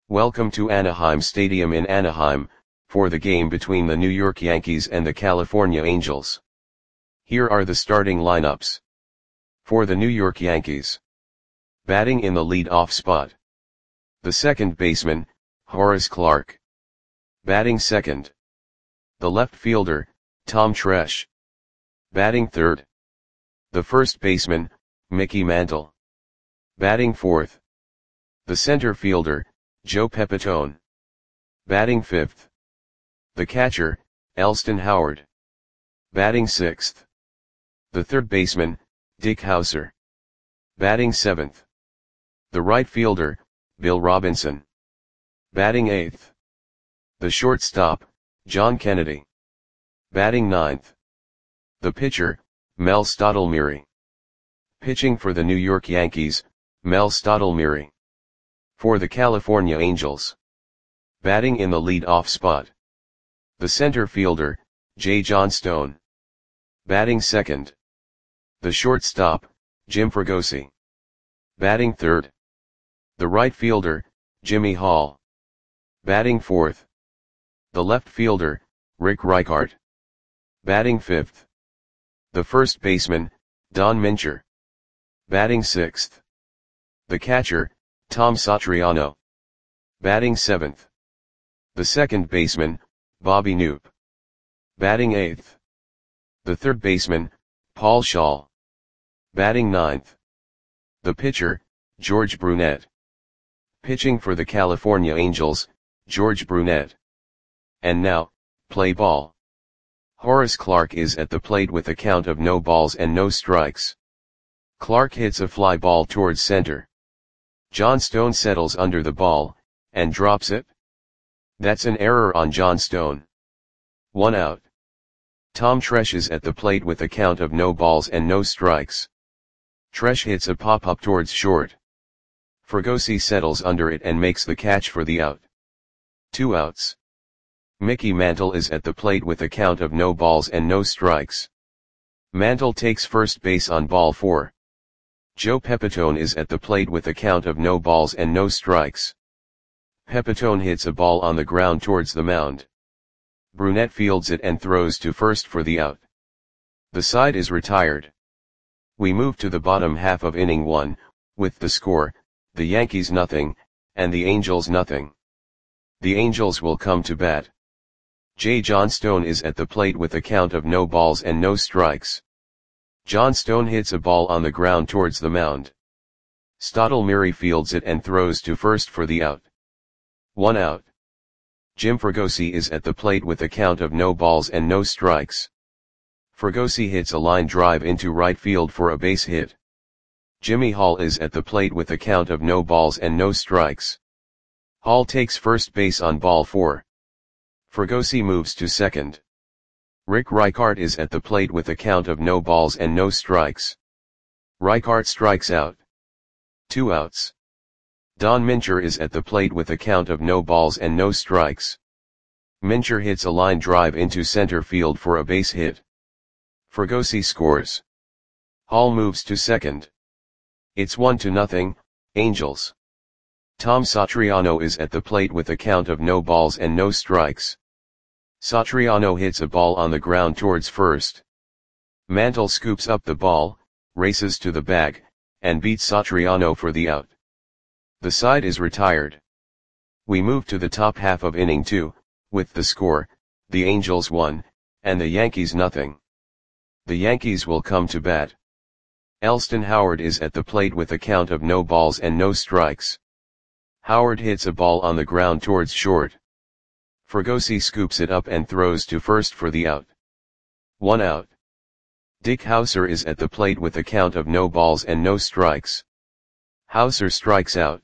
Welcome to Anaheim Stadium in Anaheim, for the game between the New York Yankees and the California Angels. Here are the starting lineups. For the New York Yankees. Batting in the lead-off spot. The second baseman, Horace Clarke. Batting second. The left fielder, Tom Tresh. Batting third. The first baseman, Mickey Mantle. Batting fourth. The center fielder, Joe Pepitone. Batting fifth. The catcher, Elston Howard. Batting sixth. The third baseman, Dick Howser. Batting seventh. The right fielder, Bill Robinson. Batting eighth. The shortstop, John Kennedy. Batting ninth. The pitcher, Mel Stottlemyre. Pitching for the New York Yankees, Mel Stottlemyre. For the California Angels. Batting in the lead-off spot. The center fielder, Jay Johnstone. Batting second. The shortstop, Jim Fregosi. Batting third. The right fielder, Jimmy Hall. Batting fourth. The left fielder, Rick Reichart. Batting fifth. The first baseman, Don Mincher. Batting sixth. The catcher, Tom Satriano. Batting seventh. The second baseman, Bobby Knoop. Batting eighth. The third baseman, Paul Schaal. Batting ninth. The pitcher, George Brunette. Pitching for the California Angels, George Brunette. And now, play ball. Horace Clarke is at the plate with a count of no balls and no strikes. Clarke hits a fly ball towards center. Johnstone settles under the ball, and drops it. That's an error on Johnstone. 1 out. Tom Tresh is at the plate with a count of no balls and no strikes. Tresh hits a pop-up towards short. Fregosi settles under it and makes the catch for the out. 2 outs. Mickey Mantle is at the plate with a count of no balls and no strikes. Mantle takes first base on ball 4. Joe Pepitone is at the plate with a count of no balls and no strikes. Pepitone hits a ball on the ground towards the mound. Brunette fields it and throws to first for the out. The side is retired. We move to the bottom half of inning 1, with the score, the Yankees nothing, and the Angels nothing. The Angels will come to bat. Jay Johnstone is at the plate with a count of no balls and no strikes. Johnstone hits a ball on the ground towards the mound. Stottlemyre fields it and throws to first for the out. 1 out. Jim Fregosi is at the plate with a count of no balls and no strikes. Fregosi hits a line drive into right field for a base hit. Jimmy Hall is at the plate with a count of no balls and no strikes. Hall takes first base on ball 4. Fregosi moves to second. Rick Reichart is at the plate with a count of no balls and no strikes. Reichart strikes out. 2 outs. Don Mincher is at the plate with a count of no balls and no strikes. Mincher hits a line drive into center field for a base hit. Fregosi scores. Hall moves to second. It's 1-0, Angels. Tom Satriano is at the plate with a count of no balls and no strikes. Satriano hits a ball on the ground towards first. Mantle scoops up the ball, races to the bag, and beats Satriano for the out. The side is retired. We move to the top half of inning 2, with the score, the Angels 1, and the Yankees nothing. The Yankees will come to bat. Elston Howard is at the plate with a count of no balls and no strikes. Howard hits a ball on the ground towards short. Fregosi scoops it up and throws to first for the out. 1 out. Dick Howser is at the plate with a count of no balls and no strikes. Howser strikes out.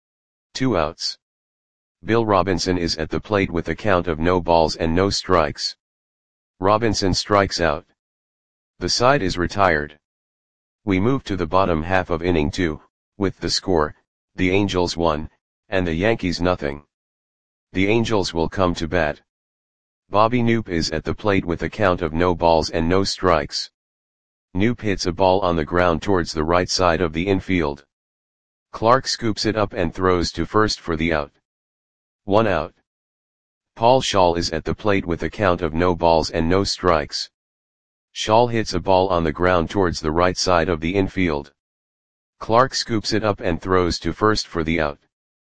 2 outs. Bill Robinson is at the plate with a count of no balls and no strikes. Robinson strikes out. The side is retired. We move to the bottom half of inning 2, with the score, the Angels 1, and the Yankees nothing. The Angels will come to bat. Bobby Knoop is at the plate with a count of no balls and no strikes. Knoop hits a ball on the ground towards the right side of the infield. Clarke scoops it up and throws to first for the out. 1 out. Paul Shaw is at the plate with a count of no balls and no strikes. Shaw hits a ball on the ground towards the right side of the infield. Clark scoops it up and throws to first for the out.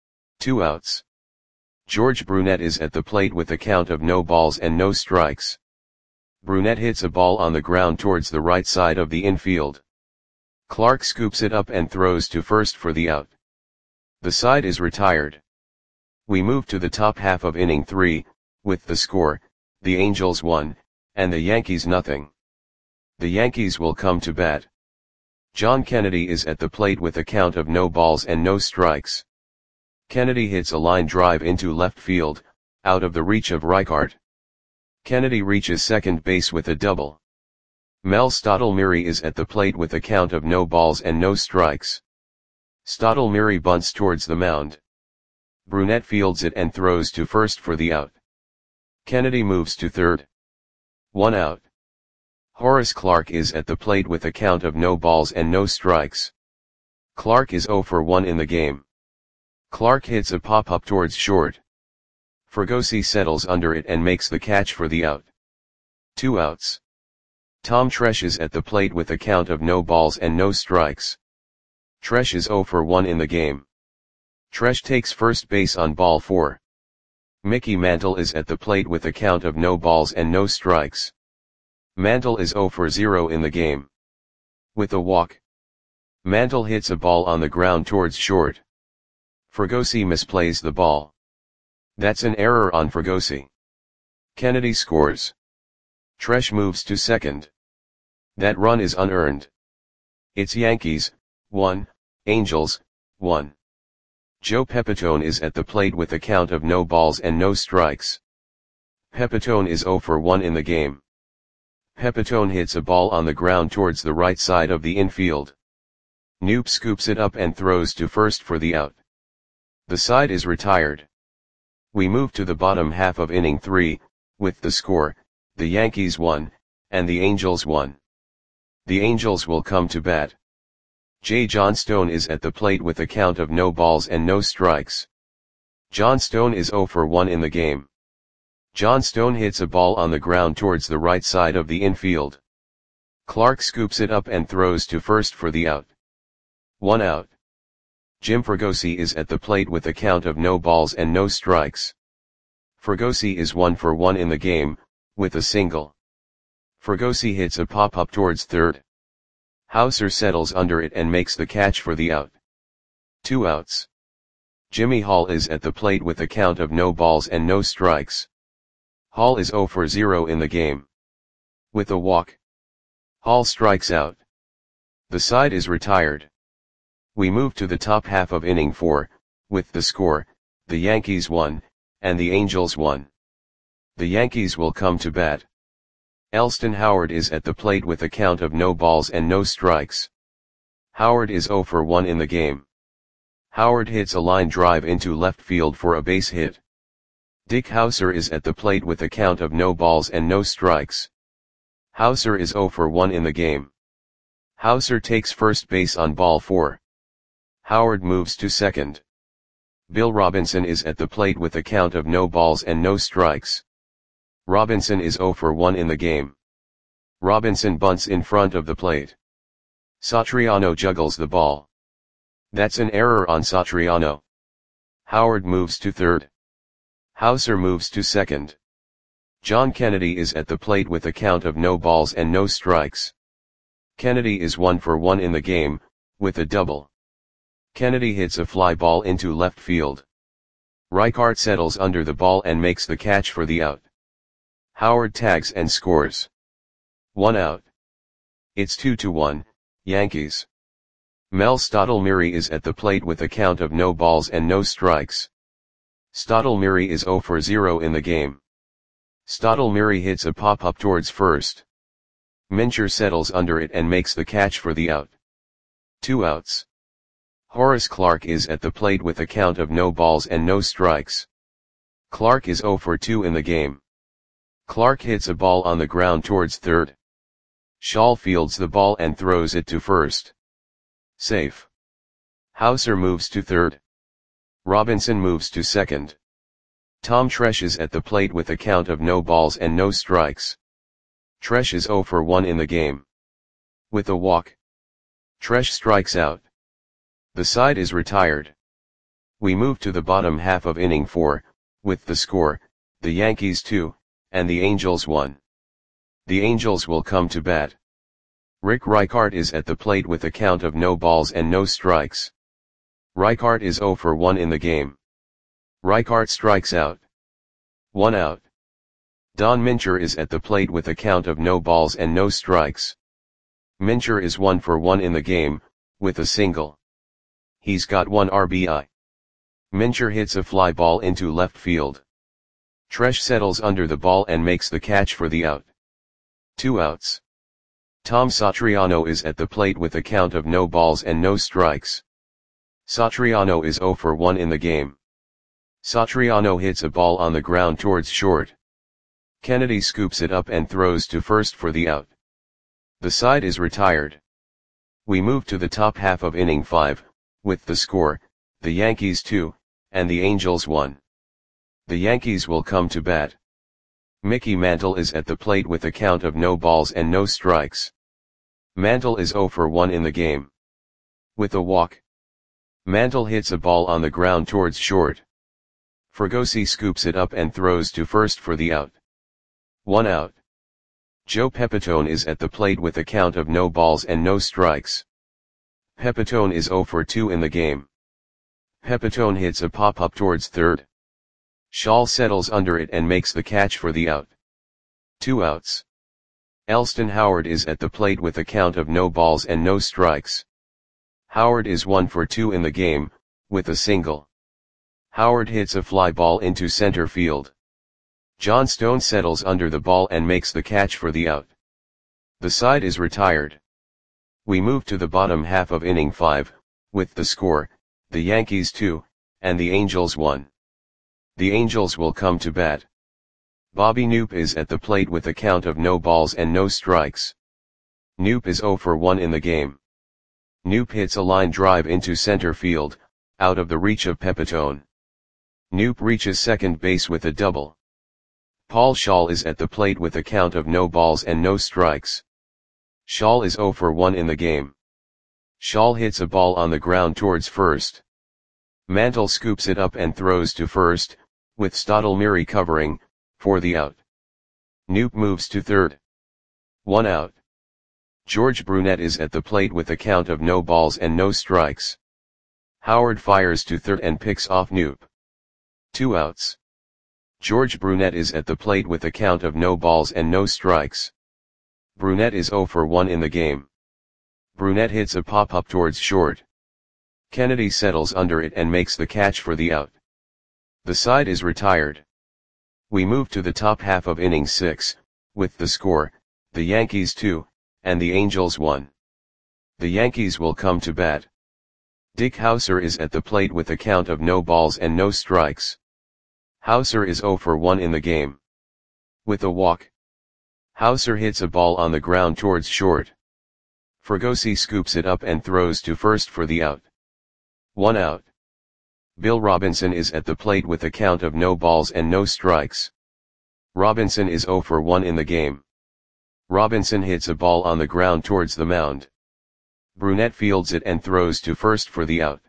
2 outs. George Brunette is at the plate with a count of no balls and no strikes. Brunette hits a ball on the ground towards the right side of the infield. Clark scoops it up and throws to first for the out. The side is retired. We move to the top half of inning 3, with the score, the Angels 1, and the Yankees nothing. The Yankees will come to bat. John Kennedy is at the plate with a count of no balls and no strikes. Kennedy hits a line drive into left field, out of the reach of Reichart. Kennedy reaches second base with a double. Mel Stottlemyre is at the plate with a count of no balls and no strikes. Stottlemyre bunts towards the mound. Brunette fields it and throws to first for the out. Kennedy moves to third. 1 out. Horace Clarke is at the plate with a count of no balls and no strikes. Clarke is 0 for 1 in the game. Clarke hits a pop-up towards short. Fregosi settles under it and makes the catch for the out. 2 outs. Tom Tresh is at the plate with a count of no balls and no strikes. Tresh is 0 for 1 in the game. Tresh takes first base on ball 4. Mickey Mantle is at the plate with a count of no balls and no strikes. Mantle is 0 for 0 in the game. With a walk, Mantle hits a ball on the ground towards short. Fregosi misplays the ball. That's an error on Fregosi. Kennedy scores. Tresh moves to second. That run is unearned. It's Yankees, 1, Angels, 1. Joe Pepitone is at the plate with a count of no balls and no strikes. Pepitone is 0 for 1 in the game. Pepitone hits a ball on the ground towards the right side of the infield. Knoop scoops it up and throws to first for the out. The side is retired. We move to the bottom half of inning 3, with the score, the Yankees 1, and the Angels 1. The Angels will come to bat. J. Johnstone is at the plate with a count of no balls and no strikes. Johnstone is 0 for 1 in the game. Johnstone hits a ball on the ground towards the right side of the infield. Clarke scoops it up and throws to first for the out. 1 out. Jim Fregosi is at the plate with a count of no balls and no strikes. Fregosi is 1 for 1 in the game, with a single. Fregosi hits a pop-up towards third. Hauser settles under it and makes the catch for the out. 2 outs. Jimmy Hall is at the plate with a count of no balls and no strikes. Hall is 0 for 0 in the game. With a walk, Hall strikes out. The side is retired. We move to the top half of inning 4, with the score, the Yankees 1, and the Angels 1. The Yankees will come to bat. Elston Howard is at the plate with a count of no balls and no strikes. Howard is 0 for 1 in the game. Howard hits a line drive into left field for a base hit. Dick Hauser is at the plate with a count of no balls and no strikes. Hauser is 0 for 1 in the game. Hauser takes first base on ball 4. Howard moves to second. Bill Robinson is at the plate with a count of no balls and no strikes. Robinson is 0 for 1 in the game. Robinson bunts in front of the plate. Satriano juggles the ball. That's an error on Satriano. Howard moves to third. Hauser moves to second. John Kennedy is at the plate with a count of no balls and no strikes. Kennedy is 1 for 1 in the game, with a double. Kennedy hits a fly ball into left field. Reichart settles under the ball and makes the catch for the out. Howard tags and scores. 1 out. It's 2-1, Yankees. Mel Stottlemyre is at the plate with a count of no balls and no strikes. Stottlemyre is 0 for 0 in the game. Stottlemyre hits a pop-up towards first. Mincher settles under it and makes the catch for the out. 2 outs. Horace Clarke is at the plate with a count of no balls and no strikes. Clarke is 0 for 2 in the game. Clarke hits a ball on the ground towards third. Shaw fields the ball and throws it to first. Safe. Hauser moves to third. Robinson moves to second. Tom Tresh is at the plate with a count of no balls and no strikes. Tresh is 0 for 1 in the game. With a walk, Tresh strikes out. The side is retired. We move to the bottom half of inning 4, with the score, the Yankees 2, and the Angels 1. The Angels will come to bat. Rick Reichart is at the plate with a count of no balls and no strikes. Reichart is 0 for 1 in the game. Reichart strikes out. 1 out. Don Mincher is at the plate with a count of no balls and no strikes. Mincher is 1 for 1 in the game, with a single. He's got 1 RBI. Mincher hits a fly ball into left field. Tresh settles under the ball and makes the catch for the out. 2 outs. Tom Satriano is at the plate with a count of no balls and no strikes. Satriano is 0 for 1 in the game. Satriano hits a ball on the ground towards short. Kennedy scoops it up and throws to first for the out. The side is retired. We move to the top half of inning 5, with the score, the Yankees 2, and the Angels 1. The Yankees will come to bat. Mickey Mantle is at the plate with a count of no balls and no strikes. Mantle is 0 for 1 in the game. With a walk, Mantle hits a ball on the ground towards short. Fregosi scoops it up and throws to first for the out. 1 out. Joe Pepitone is at the plate with a count of no balls and no strikes. Pepitone is 0 for 2 in the game. Pepitone hits a pop-up towards third. Schall settles under it and makes the catch for the out. 2 outs. Elston Howard is at the plate with a count of no balls and no strikes. Howard is 1 for 2 in the game, with a single. Howard hits a fly ball into center field. John Stone settles under the ball and makes the catch for the out. The side is retired. We move to the bottom half of inning 5, with the score, the Yankees 2, and the Angels 1. The Angels will come to bat. Bobby Knoop is at the plate with a count of no balls and no strikes. Knoop is 0 for 1 in the game. Knoop hits a line drive into center field, out of the reach of Pepitone. Knoop reaches second base with a double. Paul Schall is at the plate with a count of no balls and no strikes. Schall is 0 for 1 in the game. Schall hits a ball on the ground towards first. Mantle scoops it up and throws to first, with Stottlemyre covering, for the out. Knoop moves to third. 1 out. George Brunette is at the plate with a count of no balls and no strikes. Howard fires to third and picks off Knoop. 2 outs. George Brunette is at the plate with a count of no balls and no strikes. Brunette is 0 for 1 in the game. Brunette hits a pop-up towards short. Kennedy settles under it and makes the catch for the out. The side is retired. We move to the top half of inning 6, with the score, the Yankees 2, and the Angels 1. The Yankees will come to bat. Dick Hauser is at the plate with a count of no balls and no strikes. Hauser is 0 for 1 in the game. With a walk, Hauser hits a ball on the ground towards short. Fregosi scoops it up and throws to first for the out. 1 out. Bill Robinson is at the plate with a count of no balls and no strikes. Robinson is 0 for 1 in the game. Robinson hits a ball on the ground towards the mound. Brunette fields it and throws to first for the out.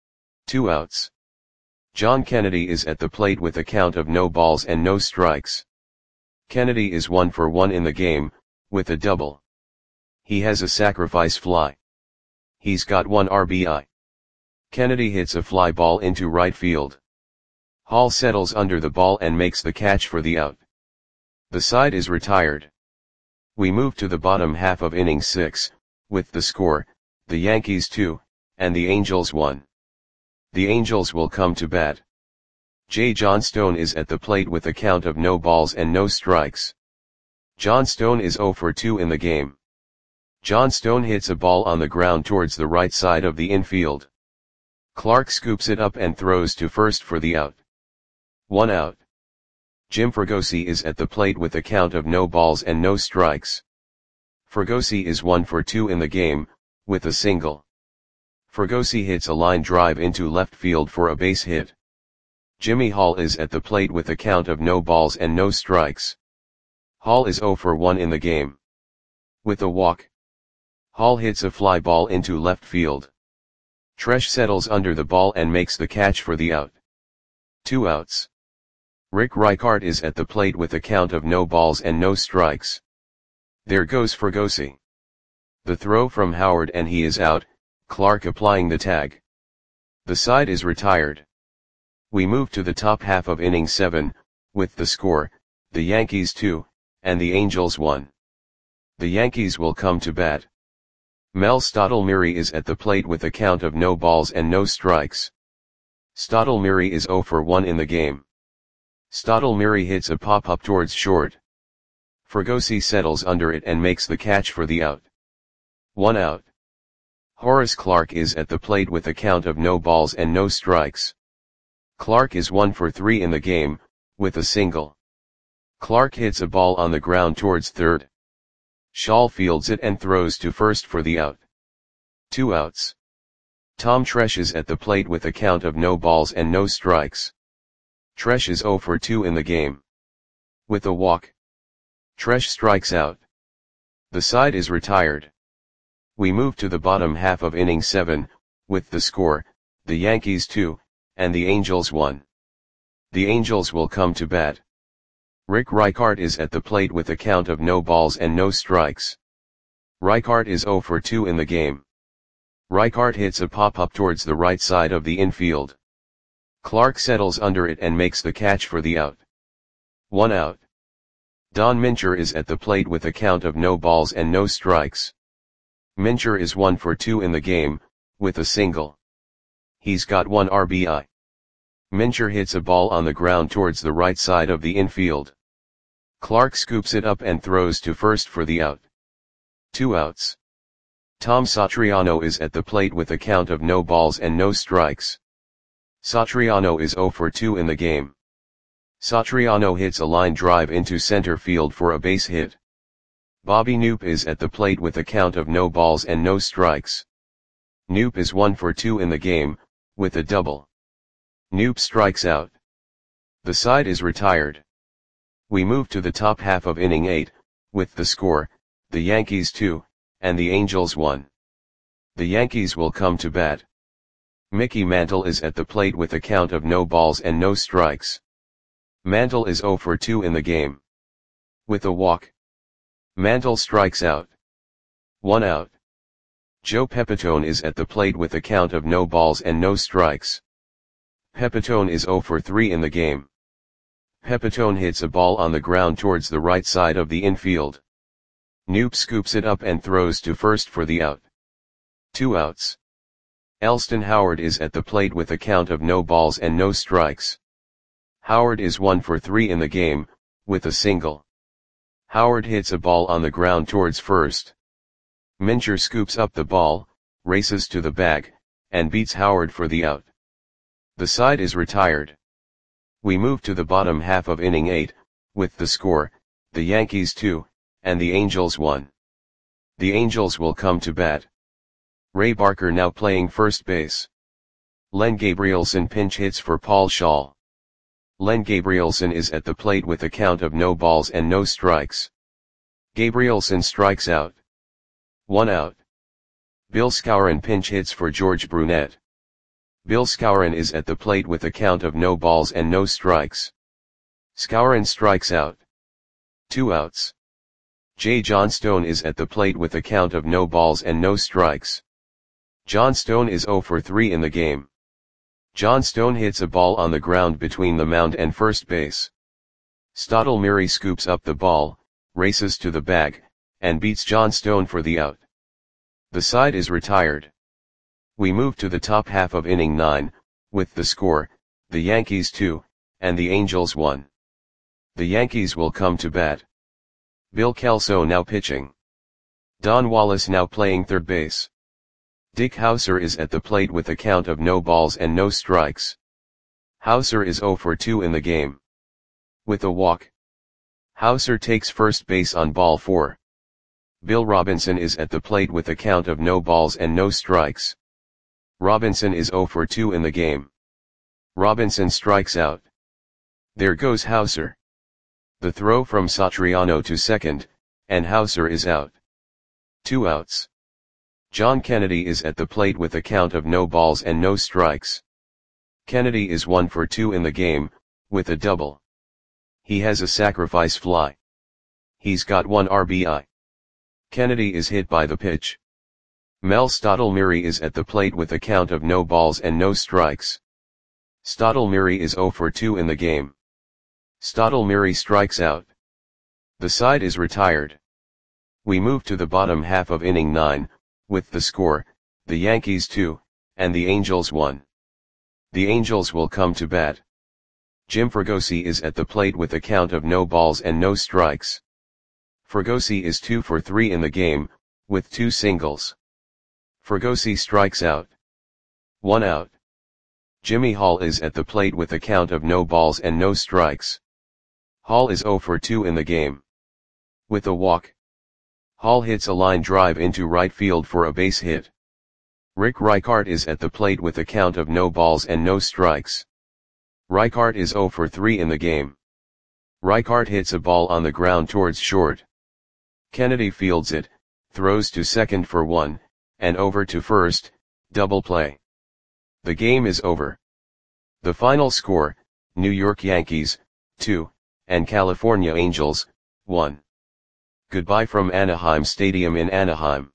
2 outs. John Kennedy is at the plate with a count of no balls and no strikes. Kennedy is 1 for 1 in the game, with a double. He has a sacrifice fly. He's got 1 RBI. Kennedy hits a fly ball into right field. Hall settles under the ball and makes the catch for the out. The side is retired. We move to the bottom half of inning 6, with the score, the Yankees 2, and the Angels 1. The Angels will come to bat. J. John Stone is at the plate with a count of no balls and no strikes. John Stone is 0 for 2 in the game. John Stone hits a ball on the ground towards the right side of the infield. Clark scoops it up and throws to first for the out. 1 out. Jim Fregosi is at the plate with a count of no balls and no strikes. Fregosi is 1 for 2 in the game, with a single. Fregosi hits a line drive into left field for a base hit. Jimmy Hall is at the plate with a count of no balls and no strikes. Hall is 0 for 1 in the game. With a walk, Hall hits a fly ball into left field. Tresh settles under the ball and makes the catch for the out. 2 outs. Rick Reichart is at the plate with a count of no balls and no strikes. There goes Fregosi. The throw from Howard and he is out, Clark applying the tag. The side is retired. We move to the top half of inning 7, with the score, the Yankees 2, and the Angels 1. The Yankees will come to bat. Mel Stottlemyre is at the plate with a count of no balls and no strikes. Stottlemyre is 0 for 1 in the game. Stottlemyre hits a pop-up towards short. Fregosi settles under it and makes the catch for the out. 1 out. Horace Clarke is at the plate with a count of no balls and no strikes. Clarke is 1 for 3 in the game, with a single. Clarke hits a ball on the ground towards third. Shaw fields it and throws to first for the out. 2 outs. Tom Tresh is at the plate with a count of no balls and no strikes. Tresh is 0 for 2 in the game. With a walk, Tresh strikes out. The side is retired. We move to the bottom half of inning 7, with the score, the Yankees 2, and the Angels 1. The Angels will come to bat. Rick Reichart is at the plate with a count of no balls and no strikes. Reichart is 0 for 2 in the game. Reichart hits a pop-up towards the right side of the infield. Clarke settles under it and makes the catch for the out. 1 out. Don Mincher is at the plate with a count of no balls and no strikes. Mincher is 1 for 2 in the game, with a single. He's got 1 RBI. Mincher hits a ball on the ground towards the right side of the infield. Clarke scoops it up and throws to first for the out. 2 outs. Tom Satriano is at the plate with a count of no balls and no strikes. Satriano is 0 for 2 in the game. Satriano hits a line drive into center field for a base hit. Bobby Knoop is at the plate with a count of no balls and no strikes. Knoop is 1 for 2 in the game, with a double. Knoop strikes out. The side is retired. We move to the top half of inning 8, with the score, the Yankees 2, and the Angels 1. The Yankees will come to bat. Mickey Mantle is at the plate with a count of no balls and no strikes. Mantle is 0 for 2 in the game. With a walk, Mantle strikes out. 1 out. Joe Pepitone is at the plate with a count of no balls and no strikes. Pepitone is 0 for 3 in the game. Pepitone hits a ball on the ground towards the right side of the infield. Knoop scoops it up and throws to first for the out. 2 outs. Elston Howard is at the plate with a count of no balls and no strikes. Howard is 1 for 3 in the game, with a single. Howard hits a ball on the ground towards first. Mincher scoops up the ball, races to the bag, and beats Howard for the out. The side is retired. We move to the bottom half of inning 8, with the score, the Yankees 2, and the Angels 1. The Angels will come to bat. Ray Barker now playing first base. Len Gabrielson pinch hits for Paul Shaw. Len Gabrielson is at the plate with a count of no balls and no strikes. Gabrielson strikes out. 1 out. Bill Skowron pinch hits for George Brunette. Bill Skowron is at the plate with a count of no balls and no strikes. Skowron strikes out. 2 outs. Jay Johnstone is at the plate with a count of no balls and no strikes. Johnstone is 0 for 3 in the game. Johnstone hits a ball on the ground between the mound and first base. Stottlemyre scoops up the ball, races to the bag, and beats Johnstone for the out. The side is retired. We move to the top half of inning 9, with the score, the Yankees 2, and the Angels 1. The Yankees will come to bat. Bill Kelso now pitching. Don Wallace now playing third base. Dick Hauser is at the plate with a count of no balls and no strikes. Hauser is 0 for 2 in the game. With a walk, Hauser takes first base on ball 4. Bill Robinson is at the plate with a count of no balls and no strikes. Robinson is 0 for 2 in the game. Robinson strikes out. There goes Hauser. The throw from Satriano to second, and Hauser is out. 2 outs. John Kennedy is at the plate with a count of no balls and no strikes. Kennedy is 1 for 2 in the game, with a double. He has a sacrifice fly. He's got 1 RBI. Kennedy is hit by the pitch. Mel Stottlemyre is at the plate with a count of no balls and no strikes. Stottlemyre is 0 for 2 in the game. Stottlemyre strikes out. The side is retired. We move to the bottom half of inning 9, with the score, the Yankees 2, and the Angels 1. The Angels will come to bat. Jim Fregosi is at the plate with a count of no balls and no strikes. Fregosi is 2 for 3 in the game, with 2 singles. Fregosi strikes out. 1 out. Jimmy Hall is at the plate with a count of no balls and no strikes. Hall is 0 for 2 in the game. With a walk. Hall hits a line drive into right field for a base hit. Rick Reichart is at the plate with a count of no balls and no strikes. Reichart is 0 for 3 in the game. Reichart hits a ball on the ground towards short. Kennedy fields it, throws to second for 1, and over to first, double play. The game is over. The final score, New York Yankees, 2, and California Angels, 1. Goodbye from Anaheim Stadium in Anaheim.